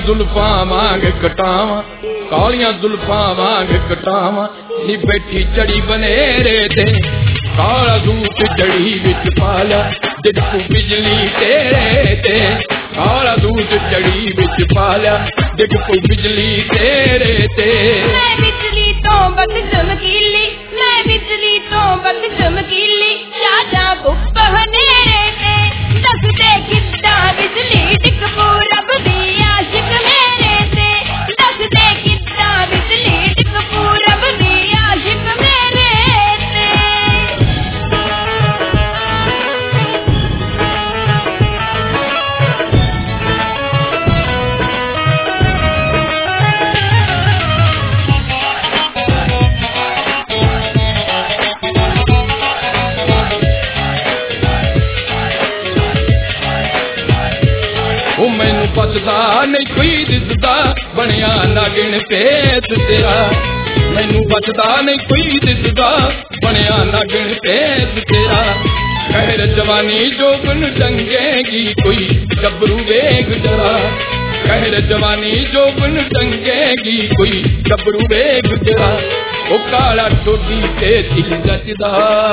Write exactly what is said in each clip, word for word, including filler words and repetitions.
जुल्फां वांग कटावां कालियां जुल्फां वांग कटावां नी बैठी चढ़ी बनेरे ते काला सूट चढ़ी विच पाला डिगू बिजली तेरे ते काला सूट चढ़ी विच पाला डिगू बिजली तेरे ते मैं बिजली तो बद चमकीली मैं बिजली तो बद चमकीली राजा बुप हनेरे ते दस दे किद्दा बिजली डिगू रब दी आशिक मेरे ते दस दे किद्दा बिजली डिगू रब दी आशिक मेरे ते मैनू पता नहीं कोई दिसदा बनिया नागिन पेत तेरा मैनू पता नहीं कोई दिसदा बनिया नागिन पेत तेरा कहर जवानी जोगन टंगेगी कोई गबरू वेग जरा कहर जवानी जोगन टंगेगी कोई गबरू वेग जरा ओ काला टोडी ते दिल जचदा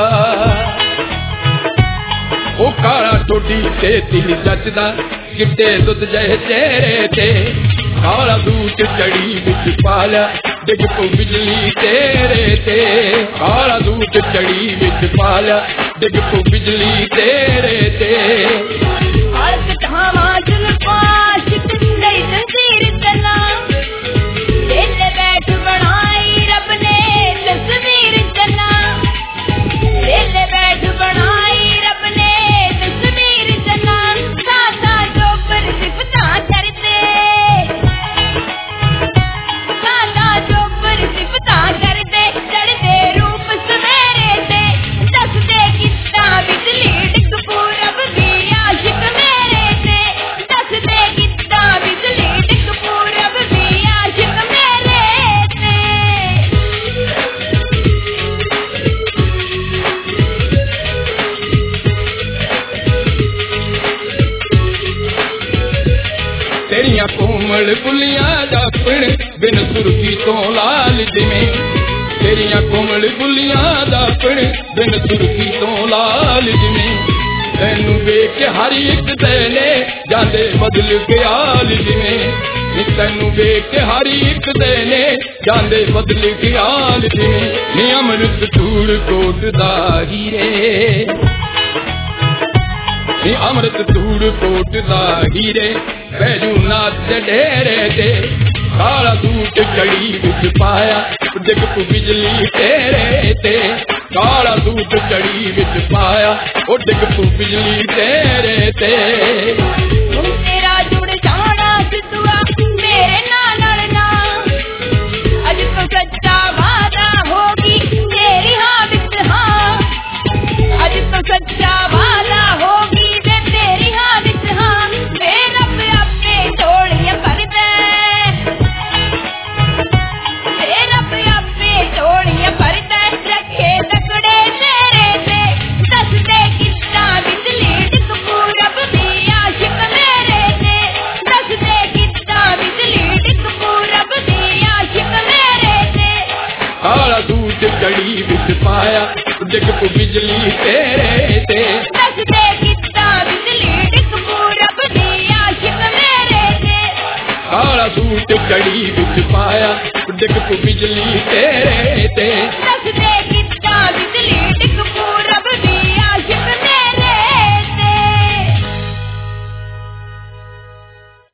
ओ काला टोडी ते दिल जचदा किते दुध जह चेहरे ते काला सूट चढ़ी विच पाला डिगू बिजली तेरे ते काला सूट चढ़ी विच पाला डिगू बिजली तेरे ते हल्क धावा जुल्फा शिक गई तस्वीर तना दिल बैठ बनाई रब ने तस्वीर तना दिल बैठ बनाई रब ने तस्वीर तना सादा जोबर सिफता करते सादा जोबर सिफता करते चढ़ते रूप सवेरे ते दस दे कितना बिजली डिगू रब दी आशिक मेरे ते दस दे कितना बिजली डिगू रब दी आशिक मेरे ते तेरिया कोमल बुलियां जापण बिन सुर्खी तो लाल जिवें तेरिया कोमल बुलियां जापण बिन सुर्खी तो लाल जिवें तैनू वेख हर एक देने जांदे बदल ख्याल जिवें तैनू वेख हर एक देने जांदे बदल ख्याल जिवें नी अमृत धूड़ कोट दा हीरे नी अमृत धूड़ कोट दा हीरे बैजू नाच डेरे ते काला सूट चढ़ी विच पाया डिगू बिजली तेरे ते काला सूट चढ़ी विच पाया ओ डिगू बिजली तेरे ते तुम तेरा जुड़ जाना सिद्धुआ मेरे नाल ना अज तो सच्चा वादा होगी तेरी हाँ विच हाँ अज तो सच्चा वादा होगी वे तेरी हाँ विच हाँ वे रब अपने टोलियां भर दे वे रब अपने टोलियां भर दे रखे तकड़े तेरे ते दस दे कितना बिजली डिगू रब दी आशिक मेरे ते दस दे कितना बिजली डिगू रब दी आशिक मेरे ते काला सूट चढ़ी विच पाया डिगू बिजली तेरे ते दस दे कितना बिजली डिगू रब दी आशिक मेरे ते काला सूट चढ़ी विच पाया डिगू बिजली तेरे ते